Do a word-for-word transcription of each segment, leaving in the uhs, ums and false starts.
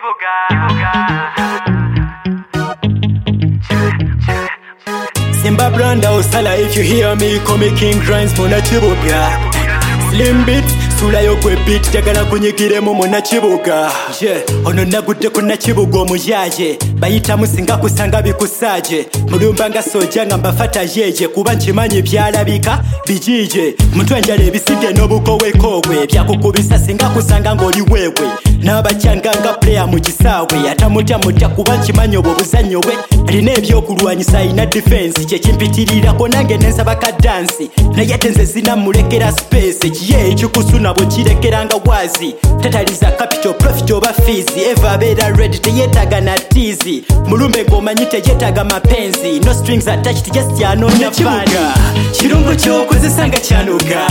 Simba Branda Osala, if you hear me, call me King Grimes Muna Chibuga. Slim Beats, Sula Yokwe Beat, Jagana Kunyikiremo Muna Chibuga. Je, ono nagute kuna Chibugo mujaje. Bayita musinga kusanga bikusaje. Mulumbanga sojanga mbafata jeje. Kuba nchimanyi byalabika bijije. Mtu anjale bisige nobuko wekogwe. Byakukubisa singa kusanga ngoli wewe. Nabachanganga player mukisawe. Atamuta muta kuba nchimanyi obuzanyo we. Aline ebyokulwanyisa ina defense. Chechimpitirira konange nensaba ka dance. Na yatenze zina mulekera space. Kiye ekikusuna bwe kirekeranga wazi. Tataliza capital profit oba fees. Eva bera ready teyetaga na teasy. Mulumbe gomanyi teyetaga mapenzi. No strings attached, just yanona fani. Kirungo kyokozesanga kyanuga.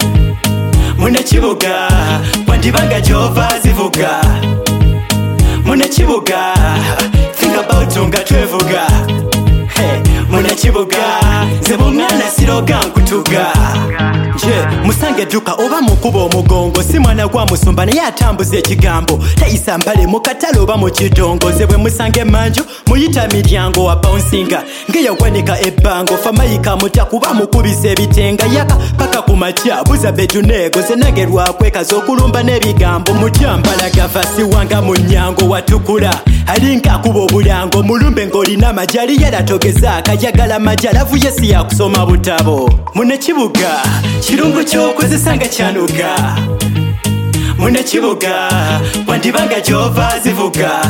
Muna Chibuga, wandibanga jova zivuga. Muna Chibuga, think about unga twevuga. Hey, Muna Chibuga, zebungana siroga nkutuga. Je, musange duka oba mukuba omugongo. Si mwana gwa musumba naye atambuza ekigambo. Tayisa mbale mukatalo oba mukidongo. Zebwe musange manju muyita miryango wa bouncinga. Ngeya wanika ebango famayika muta kuba mukubisa ebitenga. Yaka paka kumacha buza bejunego. Zenagerwa kweka zokulumba nebigambo. Mujambala gavasi wanga munyango watukula. Alinka kubo bulango mulumbe ngolina majali yalatogeza akajagala majala vuye si ya kusoma butabo. Muna Chibuga, kirungo kyokozesanga kyanuga. Muna Chibuga, wandibanga jova zivuga.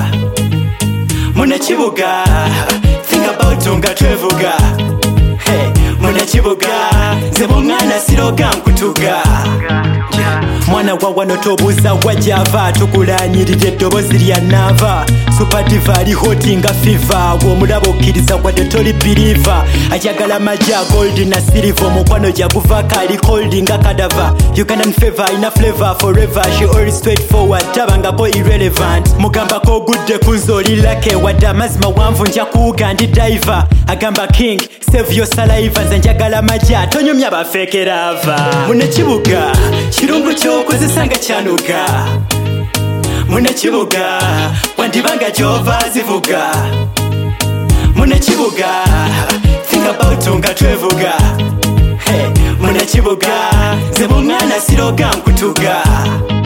Muna Chibuga, think about unga twevuga. Hey, Muna Chibuga, zebungana siroga nkutuga. Mwana wawa notobuza wajava tukulanyirije dobozi lya nava. Super diva ali hotinga fever. Womulabo kiriza kwa detoli believer. Ajagala maja gold na silver. Mukwano jaguva kali holdinga kadava. You can unfavor ina flavor forever. She always straightforward tabanga ko irrelevant. Mugamba ko good de kunzoli lake. Wada mazima wamvu nja kuugandi diver. Agamba king save your saliva. Zanjagala maja tonyo myaba fake lava. Muna Chibuga, kirungo kyokozesanga kyanuga. Muna Chibuga, wandibanga jova zivuga. Muna Chibuga, think about unga twevuga. Hey, Muna Chibuga, zebungana siroga nkutuga.